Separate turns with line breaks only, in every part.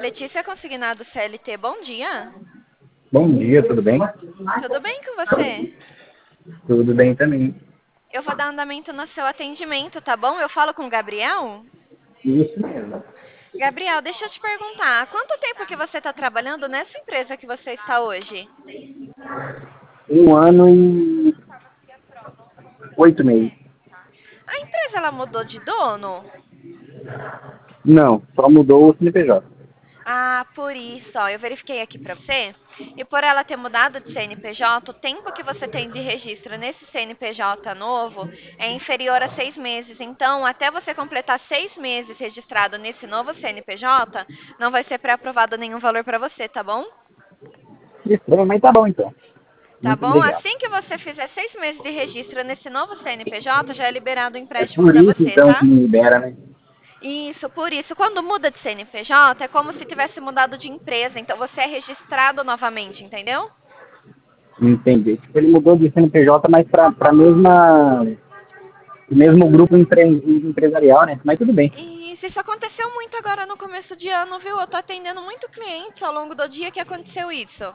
Letícia Consignado CLT, bom dia.
Bom dia, tudo bem?
Tudo bem com você?
Tudo bem também.
Eu vou dar andamento no seu atendimento, tá bom? Eu falo com o Gabriel?
Isso mesmo.
Gabriel, deixa eu te perguntar, há quanto tempo que você está trabalhando nessa empresa que você está hoje?
1 ano e 8 meses.
A empresa ela mudou de dono?
Não, só mudou o CNPJ.
Ah, por isso, ó, eu verifiquei aqui para você, e por ela ter mudado de CNPJ, o tempo que você tem de registro nesse CNPJ novo é inferior a 6 meses. Então, até você completar 6 meses registrado nesse novo CNPJ, não vai ser pré-aprovado nenhum valor para você, tá bom?
Isso, mas tá bom então.
Tá
Muito
bom?
obrigado.
Assim que você fizer 6 meses de registro nesse novo CNPJ, já é liberado o
É
empréstimo
por
para
isso
você,
então que
tá?
me libera, né?
Isso, por isso, quando muda de CNPJ, é como se tivesse mudado de empresa, então você é registrado novamente, entendeu?
Entendi. Tipo, ele mudou de CNPJ, mas para mesma o mesmo grupo empresarial, né? Mas tudo bem.
Isso aconteceu muito agora no começo de ano, viu? Eu tô atendendo muito cliente ao longo do dia que aconteceu isso.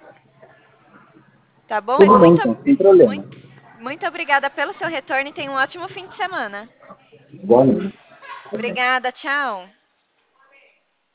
Tá bom?
Tudo bem então, sem problema.
Muito, muito obrigada pelo seu retorno e tenha um ótimo fim de semana.
Boa noite.
Obrigada, tchau.